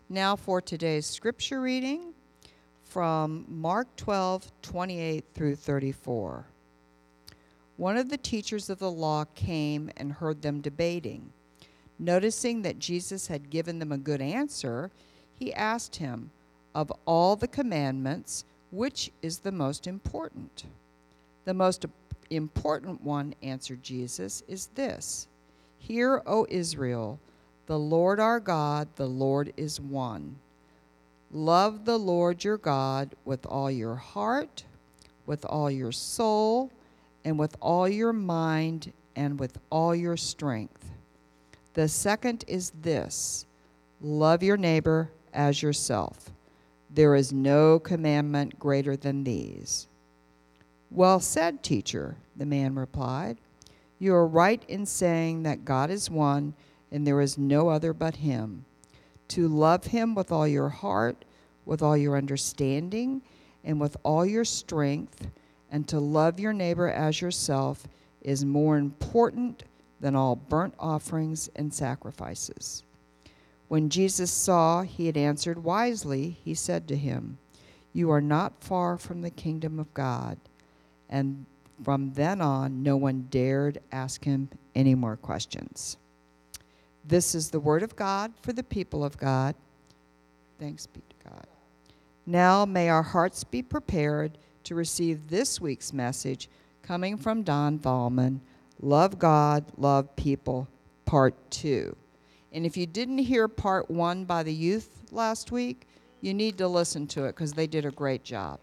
Now for today's scripture reading from Mark 12:28 through 34. One of the teachers of the law came and heard them debating. Noticing that Jesus had given them a good answer, he asked him, "Of all the commandments, which is the most important?" "The most important one," answered Jesus, "is this: Hear, O Israel, the Lord our God, the Lord is one. Love the Lord your God with all your heart, with all your soul, and with all your mind, and with all your strength. The second is this: love your neighbor as yourself. There is no commandment greater than these." "Well said, teacher," the man replied. "You are right in saying that God is one, and there is no other but him. To love him with all your heart, with all your understanding, and with all your strength, and to love your neighbor as yourself is more important than all burnt offerings and sacrifices." When Jesus saw he had answered wisely, he said to him, "You are not far from the kingdom of God." And from then on, no one dared ask him any more questions. This is the word of God for the people of God. Thanks be to God. Now may our hearts be prepared to receive this week's message coming from Don Thalman, Love God, Love People, Part 2. And if you didn't hear Part 1 by the youth last week, you need to listen to it because they did a great job.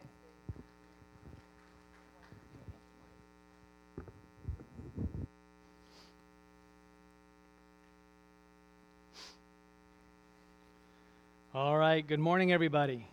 All right, good morning, everybody.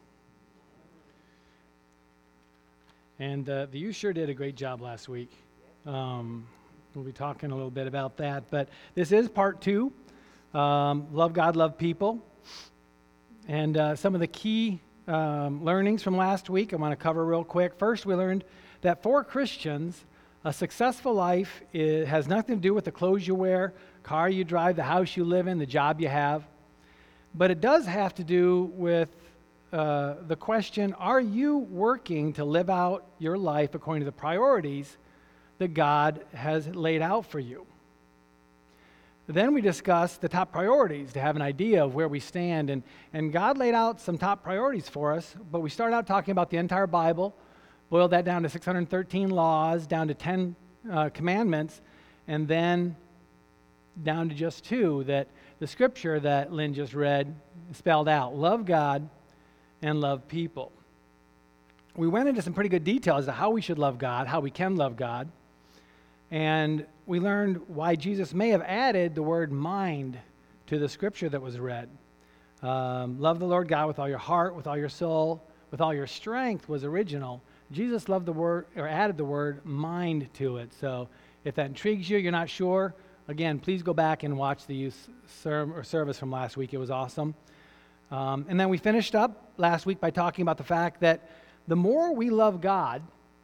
And you sure did a great job last week. We'll be talking a little bit about that. But this is part 2, Love God, Love People. And some of the key learnings from last week I want to cover real quick. First, we learned that for Christians, a successful life has nothing to do with the clothes you wear, car you drive, the house you live in, the job you have. But it does have to do with the question, are you working to live out your life according to the priorities that God has laid out for you? Then we discussed the top priorities to have an idea of where we stand. And God laid out some top priorities for us, but we started out talking about the entire Bible, boiled that down to 613 laws, down to 10 commandments, and then down to just 2 that the scripture that Lynn just read spelled out: love God and love people. We went into some pretty good detail as to how we should love God, how we can love God, and we learned why Jesus may have added the word mind to the scripture that was read. Love the Lord God with all your heart, with all your soul, with all your strength was original. Jesus loved the word, or added the word mind to it. So if that intrigues you, you're not sure, again, please go back and watch the youth service from last week. It was awesome. And then we finished up last week by talking about the fact that the more we love God,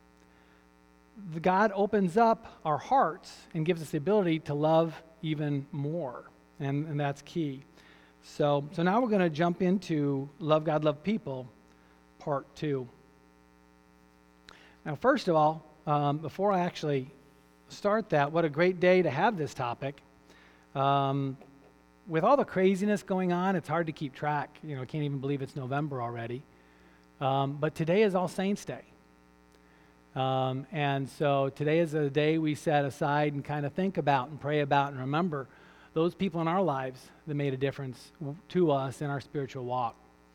God opens up our hearts and gives us the ability to love even more. And that's key. So now we're going to jump into Love God, Love People, Part 2. Now, first of all, before I actually start that, what a great day to have this topic. With all the craziness going on, it's hard to keep track. I can't even believe it's November already. But today is All Saints' Day. And so today is a day we set aside and kind of think about and pray about and remember those people in our lives that made a difference to us in our spiritual walk,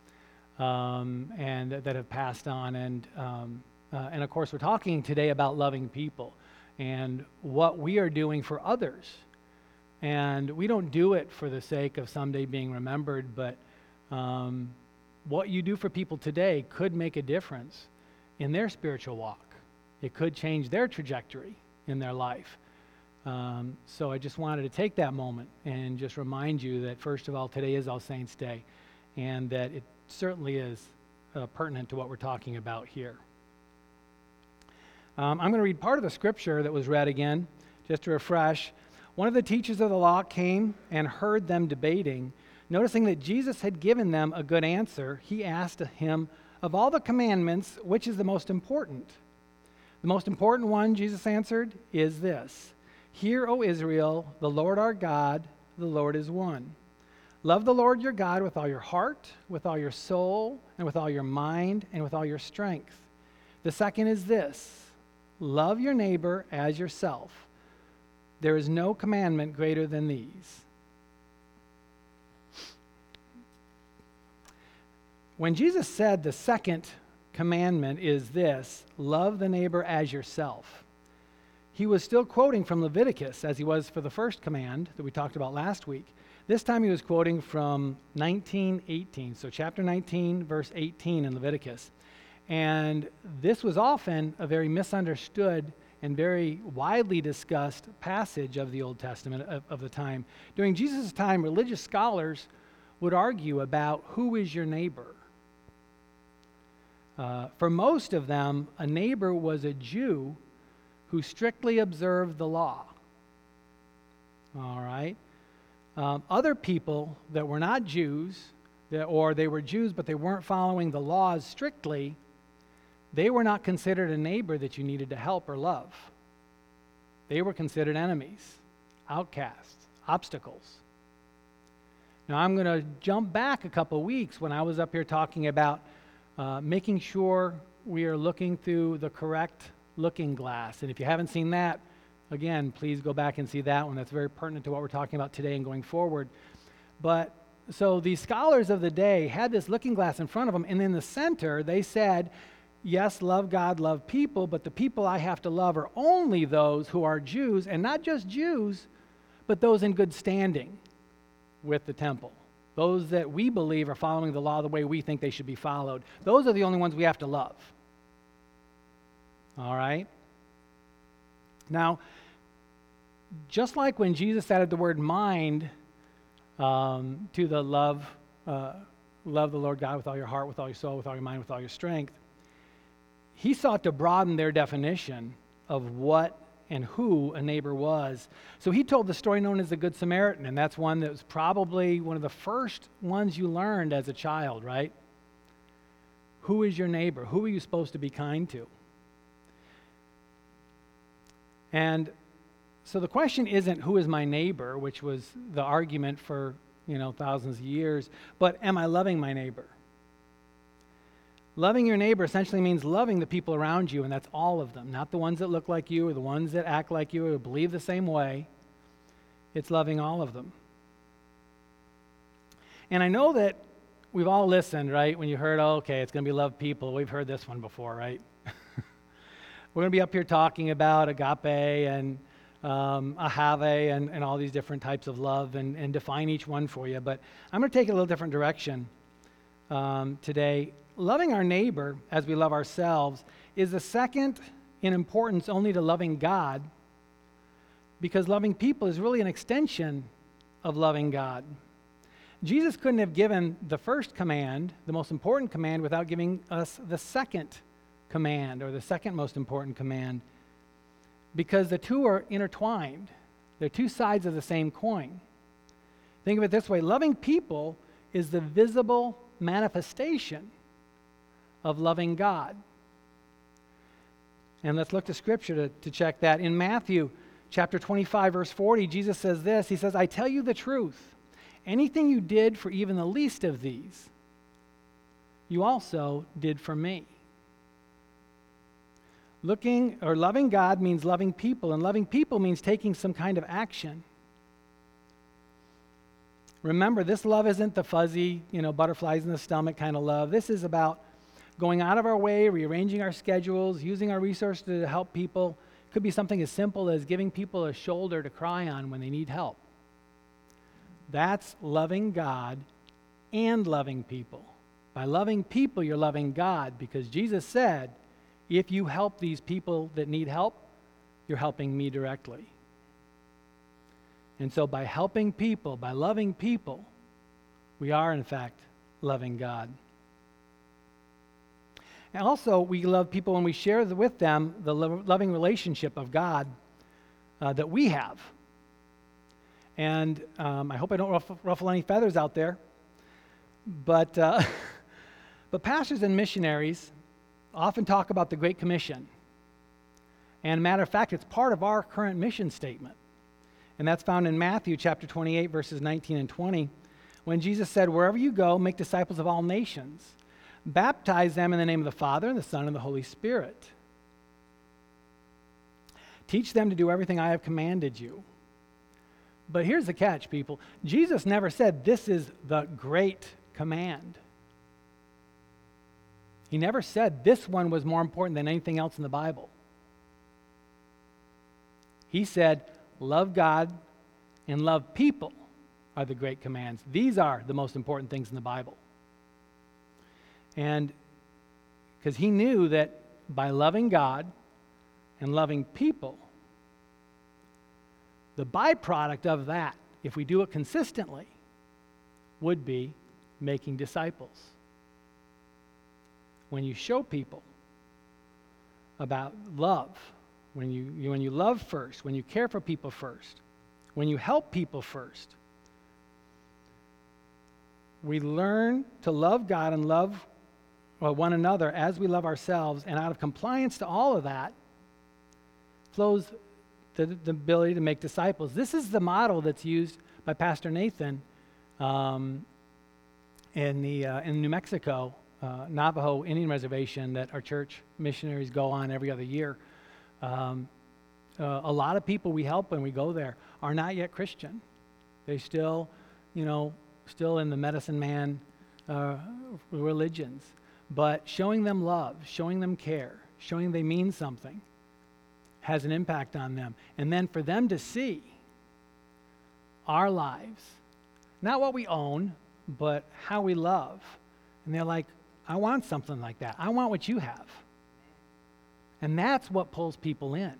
and that have passed on. And of course, we're talking today about loving people and what we are doing for others. And we don't do it for the sake of someday being remembered, but what you do for people today could make a difference in their spiritual walk. It could change their trajectory in their life. So I just wanted to take that moment and just remind you that, first of all, today is All Saints' Day, and that it certainly is pertinent to what we're talking about here. I'm going to read part of the scripture that was read again, just to refresh. One of the teachers of the law came and heard them debating. Noticing that Jesus had given them a good answer, he asked him, of all the commandments, which is the most important? The most important one, Jesus answered, is this: Hear, O Israel, the Lord our God, the Lord is one. Love the Lord your God with all your heart, with all your soul, and with all your mind, and with all your strength. The second is this: love your neighbor as yourself. There is no commandment greater than these. When Jesus said the second commandment is this, love the neighbor as yourself, he was still quoting from Leviticus as he was for the first command that we talked about last week. This time he was quoting from 19:18, so chapter 19, verse 18 in Leviticus. And this was often a very misunderstood and very widely discussed passage of the Old Testament of the time. During Jesus' time, religious scholars would argue about who is your neighbor. For most of them, a neighbor was a Jew who strictly observed the law. All right? Other people that were not Jews, or they were Jews but they weren't following the laws strictly, they were not considered a neighbor that you needed to help or love. They were considered enemies, outcasts, obstacles. Now I'm going to jump back a couple weeks when I was up here talking about making sure we are looking through the correct looking glass. And if you haven't seen that, again, please go back and see that one. That's very pertinent to what we're talking about today and going forward. But so these scholars of the day had this looking glass in front of them, and in the center they said, yes, love God, love people, but the people I have to love are only those who are Jews, and not just Jews, but those in good standing with the temple. Those that we believe are following the law the way we think they should be followed. Those are the only ones we have to love. All right? Now, just like when Jesus added the word mind to the love the Lord God with all your heart, with all your soul, with all your mind, with all your strength, he sought to broaden their definition of what and who a neighbor was. So he told the story known as the Good Samaritan, and that's one that was probably one of the first ones you learned as a child, right? Who is your neighbor? Who are you supposed to be kind to? And so the question isn't who is my neighbor, which was the argument for, thousands of years, but am I loving my neighbor? Loving your neighbor essentially means loving the people around you, and that's all of them, not the ones that look like you or the ones that act like you or believe the same way. It's loving all of them. And I know that we've all listened, right? When you heard, it's going to be love people. We've heard this one before, right? We're going to be up here talking about agape and ahave and all these different types of love and define each one for you. But I'm going to take it a little different direction today. Loving our neighbor as we love ourselves is the second in importance only to loving God, because loving people is really an extension of loving God. Jesus couldn't have given the first command, the most important command, without giving us the second command, or the second most important command, because the two are intertwined. They're two sides of the same coin. Think of it this way: loving people is the visible manifestation of loving God. And let's look to Scripture to check that. In Matthew chapter 25, verse 40, Jesus says this. He says, I tell you the truth. Anything you did for even the least of these, you also did for me. Loving God means loving people, and loving people means taking some kind of action. Remember, this love isn't the fuzzy, butterflies in the stomach kind of love. This is about going out of our way, rearranging our schedules, using our resources to help people. It could be something as simple as giving people a shoulder to cry on when they need help. That's loving God and loving people. By loving people, you're loving God, because Jesus said, if you help these people that need help, you're helping me directly. And so by helping people, by loving people, we are in fact loving God. And also, we love people when we share with them the loving relationship of God that we have. And I hope I don't ruffle any feathers out there. But, but pastors and missionaries often talk about the Great Commission. And matter of fact, it's part of our current mission statement. And that's found in Matthew chapter 28, verses 19 and 20, when Jesus said, "Wherever you go, make disciples of all nations. Baptize them in the name of the Father, and the Son, and the Holy Spirit. Teach them to do everything I have commanded you." But here's the catch, people. Jesus never said this is the great command. He never said this one was more important than anything else in the Bible. He said, love God and love people are the great commands. These are the most important things in the Bible. And because he knew that by loving God and loving people, the byproduct of that, if we do it consistently, would be making disciples. When you show people about love, when you love first, when you care for people first, when you help people first, we learn to love God and love one another as we love ourselves, and out of compliance to all of that flows the ability to make disciples. This is the model that's used by Pastor Nathan in New Mexico, Navajo Indian Reservation that our church missionaries go on every other year. A lot of people we help when we go there are not yet Christian. They still in the medicine man religions. But showing them love, showing them care, showing they mean something has an impact on them. And then for them to see our lives, not what we own, but how we love. And they're like, I want something like that. I want what you have. And that's what pulls people in.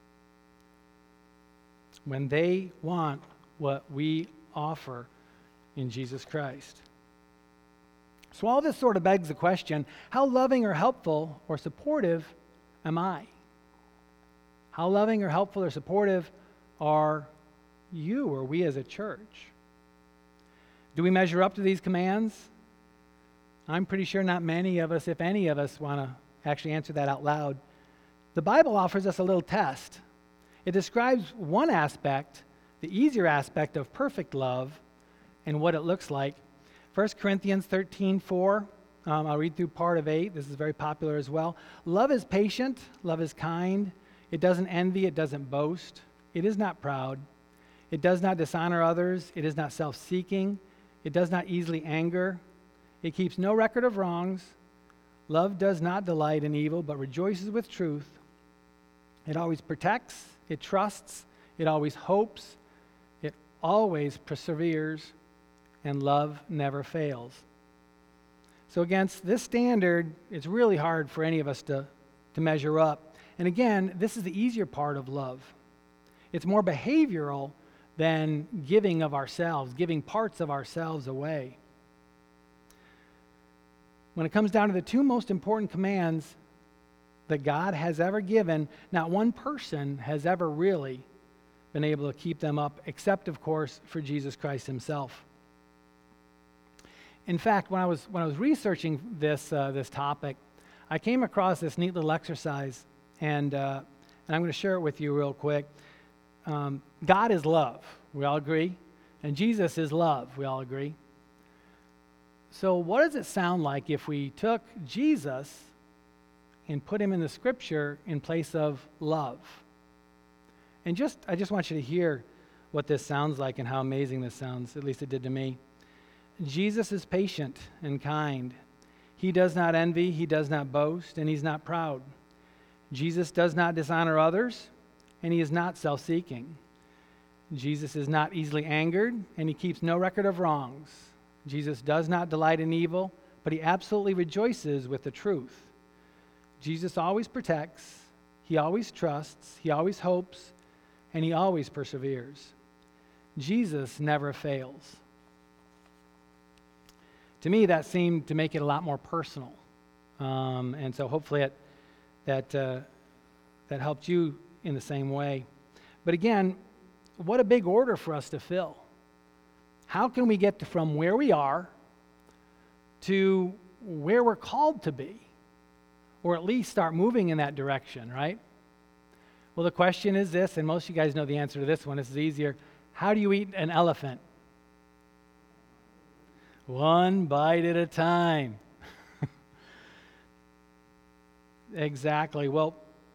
When they want what we offer in Jesus Christ. So all this sort of begs the question, how loving or helpful or supportive am I? How loving or helpful or supportive are you or we as a church? Do we measure up to these commands? I'm pretty sure not many of us, if any of us, want to actually answer that out loud. The Bible offers us a little test. It describes one aspect, the easier aspect of perfect love, and what it looks like. 1 Corinthians 13:4, I'll read through part of 8. This is very popular as well. Love is patient, love is kind. It doesn't envy, it doesn't boast. It is not proud. It does not dishonor others. It is not self-seeking. It does not easily anger. It keeps no record of wrongs. Love does not delight in evil, but rejoices with truth. It always protects, it trusts, it always hopes, it always perseveres, and love never fails. So against this standard, it's really hard for any of us to measure up. And again, this is the easier part of love. It's more behavioral than giving of ourselves, giving parts of ourselves away. When it comes down to the two most important commands that God has ever given, not one person has ever really been able to keep them up, except, of course, for Jesus Christ himself. In fact, when I was researching this topic, I came across this neat little exercise, and I'm going to share it with you real quick. God is love, we all agree, and Jesus is love, we all agree. So what does it sound like if we took Jesus and put him in the scripture in place of love? And I just want you to hear what this sounds like and how amazing this sounds, at least it did to me. Jesus is patient and kind. He does not envy, he does not boast, and he's not proud. Jesus does not dishonor others, and he is not self-seeking. Jesus is not easily angered, and he keeps no record of wrongs. Jesus does not delight in evil, but he absolutely rejoices with the truth. Jesus always protects, he always trusts, he always hopes, and he always perseveres. Jesus never fails. To me, that seemed to make it a lot more personal. And so hopefully that helped you in the same way. But again, what a big order for us to fill. How can we get from where we are to where we're called to be? Or at least start moving in that direction, right? Well, the question is this, and most of you guys know the answer to this one. This is easier. How do you eat an elephant? One bite at a time. Exactly. Well,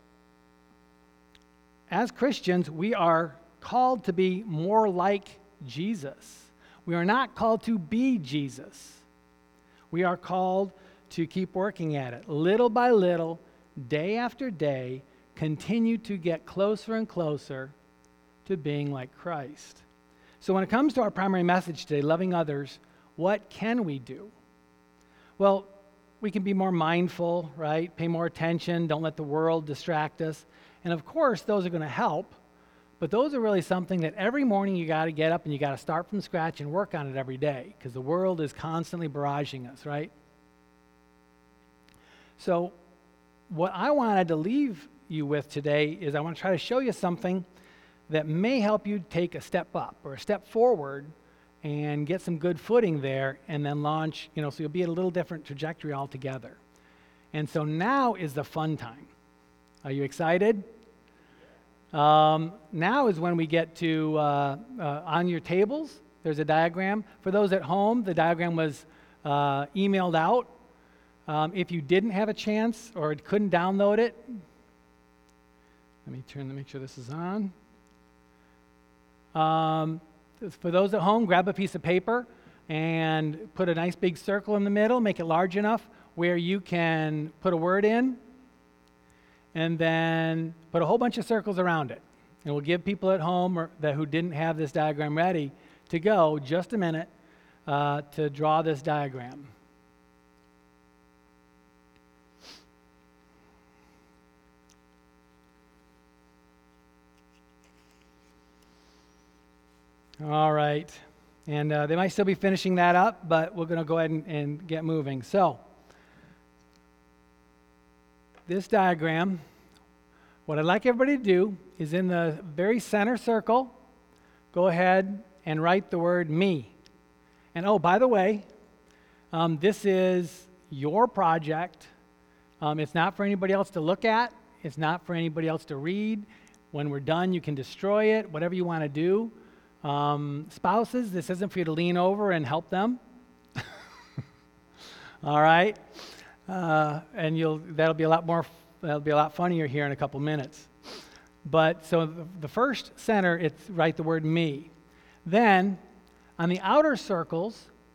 as Christians, we are called to be more like Jesus. We are not called to be Jesus. We are called to keep working at it. Little by little, day after day, continue to get closer and closer to being like Christ. So when it comes to our primary message today, loving others, what can we do? Well, we can be more mindful, right? Pay more attention. Don't let the world distract us. And of course, those are going to help. But those are really something that every morning you got to get up and you got to start from scratch and work on it every day, because the world is constantly barraging us, right? So what I wanted to leave you with today is I want to try to show you something that may help you take a step up or a step forward and get some good footing there and then launch, so you'll be at a little different trajectory altogether. And so now is the fun time. Are you excited? Now is when we get to, on your tables, there's a diagram. For those at home, the diagram was emailed out. If you didn't have a chance or couldn't download it, let me turn to make sure this is on. For those at home, grab a piece of paper and put a nice big circle in the middle, make it large enough where you can put a word in, and then put a whole bunch of circles around it. And we'll give people at home who didn't have this diagram ready to go just a minute to draw this diagram. All right, and they might still be finishing that up, but we're going to go ahead and get moving. So, this diagram, what I'd like everybody to do is in the very center circle, go ahead and write the word me. And oh, by the way, this is your project. It's not for anybody else to look at. It's not for anybody else to read. When we're done, you can destroy it, whatever you want to do. Spouses, this isn't for you to lean over and help them. All right? And that'll be a lot funnier here in a couple minutes. But so the first center, it's write the word me. Then on the outer circles,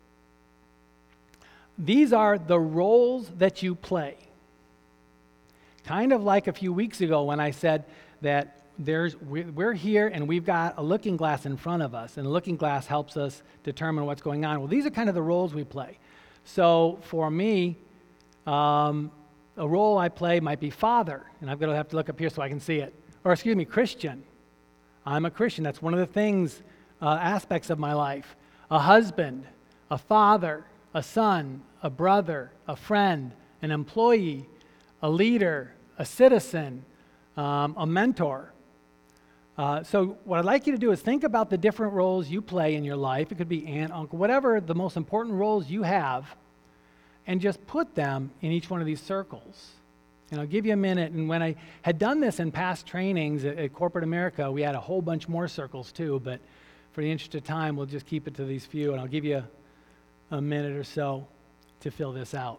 these are the roles that you play. Kind of like a few weeks ago when I said that we're here and we've got a looking glass in front of us, and a looking glass helps us determine what's going on. Well, these are kind of the roles we play. So for me, a role I play might be father, and I'm going to have to look up here so I can see it. Or excuse me, Christian. I'm a Christian. That's one of the things, aspects of my life. A husband, a father, a son, a brother, a friend, an employee, a leader, a citizen, a mentor. So what I'd like you to do is think about the different roles you play in your life. It could be aunt, uncle, whatever the most important roles you have, and just put them in each one of these circles. And I'll give you a minute. And when I had done this in past trainings at Corporate America, we had a whole bunch more circles too, but for the interest of time, we'll just keep it to these few, and I'll give you a minute or so to fill this out.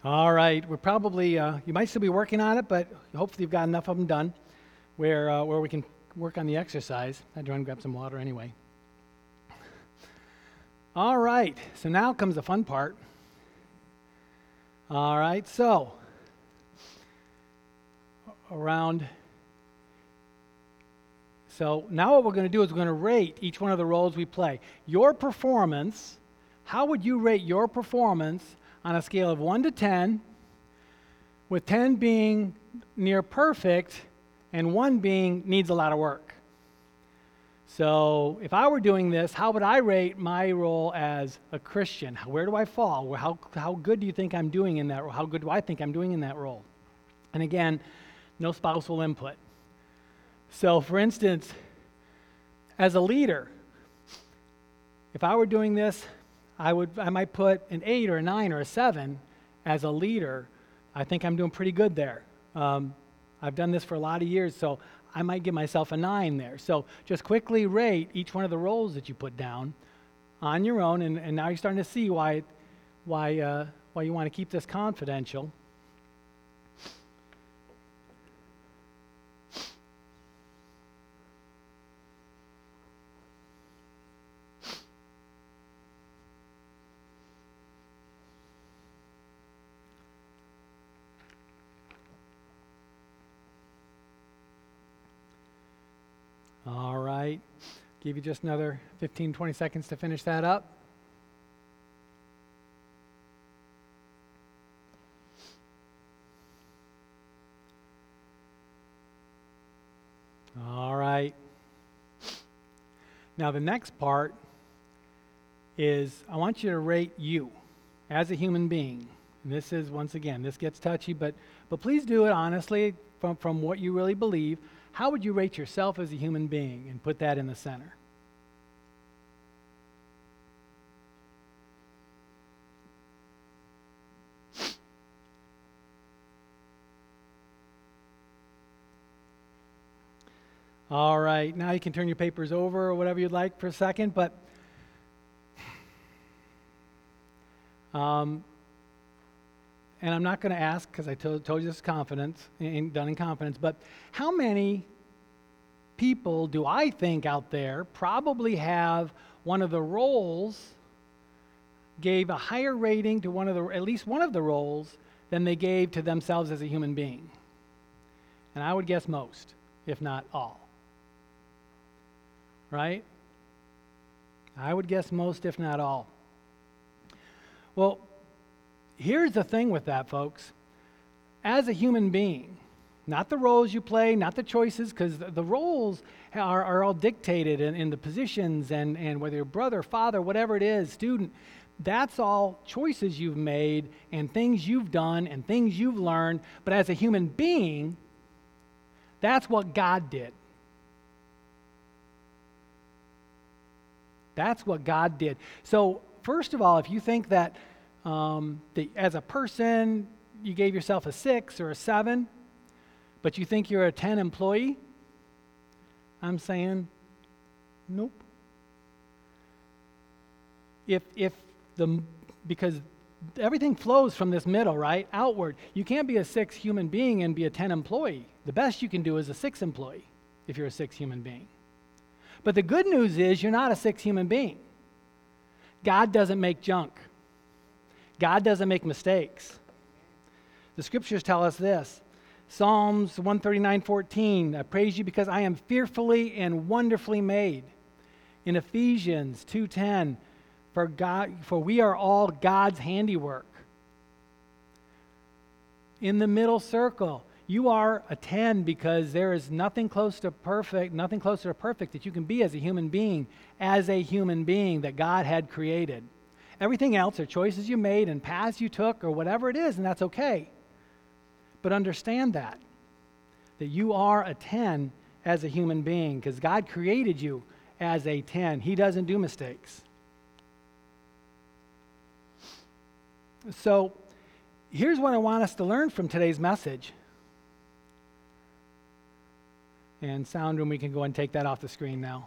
All right, we're probably, you might still be working on it, but hopefully you've got enough of them done where we can work on the exercise. I had to run and grab some water anyway. All right, so now comes the fun part. All right, so now what we're going to do is we're going to rate each one of the roles we play. Your performance, how would you rate your performance on a scale of 1 to 10, with 10 being near perfect and 1 being needs a lot of work? So if I were doing this, how would I rate my role as a Christian? Where do I fall? How good do you think I'm doing in that role? How good do I think I'm doing in that role? And again, no spousal input. So for instance, as a leader, if I were doing this, I might put an 8 or a 9 or a 7 as a leader. I think I'm doing pretty good there. I've done this for a lot of years, so I might give myself a 9 there. So just quickly rate each one of the roles that you put down on your own, and now you're starting to see why you want to keep this confidential. All right, give you just another 15, 20 seconds to finish that up. All right. Now the next part is I want you to rate you as a human being. And this is, once again, this gets touchy, but please do it honestly from what you really believe. How would you rate yourself as a human being and put that in the center? All right, now you can turn your papers over or whatever you'd like for a second, but and I'm not going to ask because I told you this is confidence, done in confidence, but how many people do I think out there probably have one of the roles, gave a higher rating to at least one of the roles than they gave to themselves as a human being? And I would guess most, if not all. Right? I would guess most, if not all. Well, here's the thing with that, folks. As a human being, not the roles you play, not the choices, because the roles are all dictated in the positions and whether you're brother, father, whatever it is, student, that's all choices you've made and things you've done and things you've learned. But as a human being, that's what God did. That's what God did. So first of all, if you think that as a person, you gave yourself a 6 or a 7, but you think you're a 10 employee, I'm saying, nope. Because everything flows from this middle, right, outward. You can't be a 6 human being and be a 10 employee. The best you can do is a 6 employee if you're a 6 human being. But the good news is you're not a 6 human being. God doesn't make junk. God doesn't make mistakes. The scriptures tell us this. Psalms 139:14, I praise you because I am fearfully and wonderfully made. In Ephesians 2:10, for we are all God's handiwork. In the middle circle, you are a 10 because there is nothing closer to perfect that you can be as a human being that God had created. Everything else are choices you made and paths you took or whatever it is, and that's okay. But understand that you are a 10 as a human being because God created you as a 10. He doesn't do mistakes. So here's what I want us to learn from today's message. And sound room, we can go and take that off the screen now.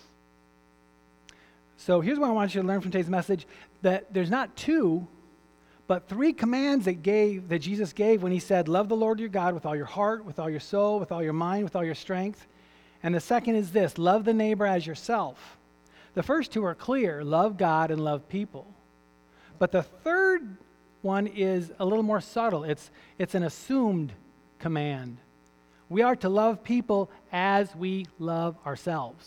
So here's what I want you to learn from today's message, that there's not 2, But 3 commands that Jesus gave when he said, love the Lord your God with all your heart, with all your soul, with all your mind, with all your strength. And the second is this, love the neighbor as yourself. The first 2 are clear, love God and love people. But the third one is a little more subtle. It's an assumed command. We are to love people as we love ourselves.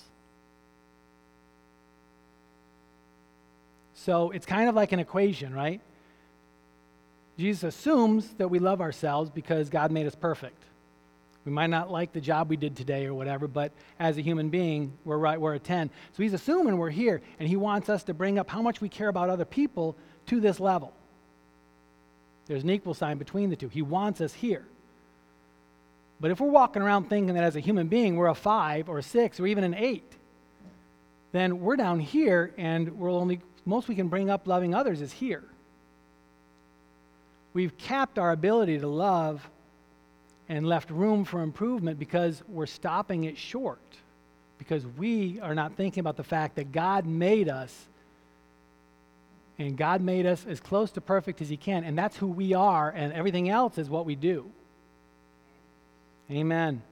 So it's kind of like an equation, right? Jesus assumes that we love ourselves because God made us perfect. We might not like the job we did today or whatever, but as a human being, we're a 10. So he's assuming we're here, and he wants us to bring up how much we care about other people to this level. There's an equal sign between the two. He wants us here. But if we're walking around thinking that as a human being we're a 5 or a 6 or even an 8, then we're down here, and most we can bring up loving others is here. We've capped our ability to love and left room for improvement because we're stopping it short, because we are not thinking about the fact that God made us, and God made us as close to perfect as he can, and that's who we are, and everything else is what we do. Amen.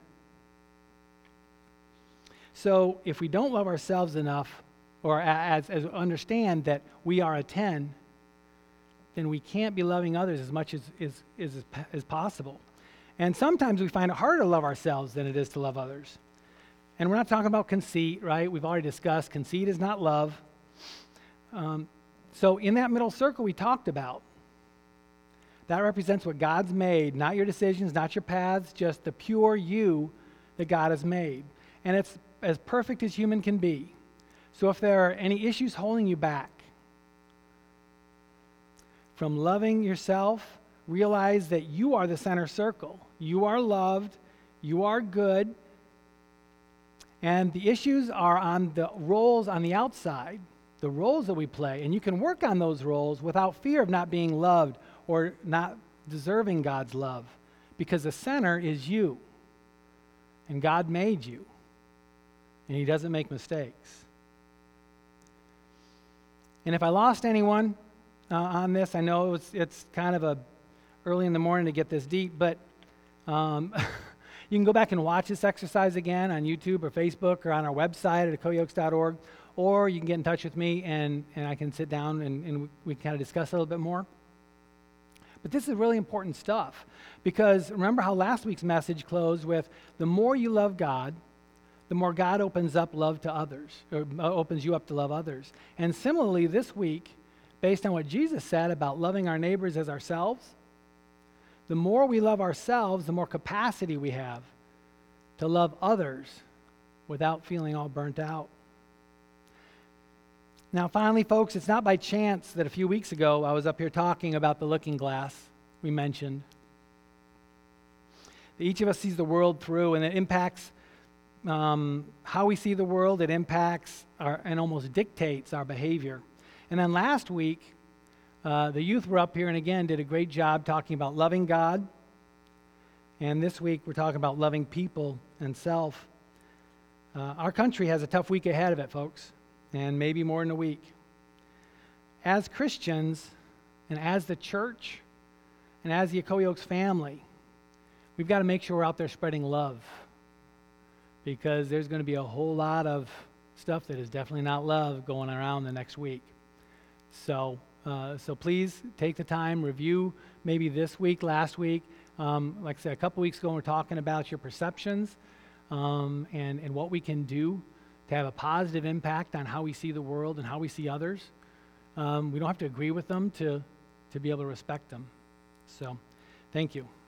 So if we don't love ourselves enough, or as understand that we are a 10, then we can't be loving others as much as possible. And sometimes we find it harder to love ourselves than it is to love others. And we're not talking about conceit, right? We've already discussed conceit is not love. So in that middle circle we talked about, that represents what God's made, not your decisions, not your paths, just the pure you that God has made. And it's as perfect as human can be. So if there are any issues holding you back from loving yourself, realize that you are the center circle. You are loved, you are good, and the issues are on the roles on the outside, the roles that we play, and you can work on those roles without fear of not being loved or not deserving God's love, because the center is you, and God made you, and he doesn't make mistakes. And if I lost anyone on this, I know it's kind of early in the morning to get this deep, but you can go back and watch this exercise again on YouTube or Facebook or on our website at ecoyokes.org, or you can get in touch with me and I can sit down and we can kind of discuss a little bit more. But this is really important stuff, because remember how last week's message closed with the more you love God, the more God opens up love to others, or opens you up to love others. And similarly, this week, based on what Jesus said about loving our neighbors as ourselves, the more we love ourselves, the more capacity we have to love others without feeling all burnt out. Now, finally, folks, it's not by chance that a few weeks ago I was up here talking about the looking glass we mentioned. That each of us sees the world through, and it impacts how we see the world. It impacts and almost dictates our behavior. And then last week, the youth were up here and again did a great job talking about loving God. And this week we're talking about loving people and self. Our country has a tough week ahead of it, folks, and maybe more than a week. As Christians and as the church and as the Ecoyokes family, we've got to make sure we're out there spreading love, because there's going to be a whole lot of stuff that is definitely not love going around the next week. So please take the time, review maybe this week, last week. Like I said, a couple weeks ago, we were talking about your perceptions and what we can do to have a positive impact on how we see the world and how we see others. We don't have to agree with them to be able to respect them. So, thank you.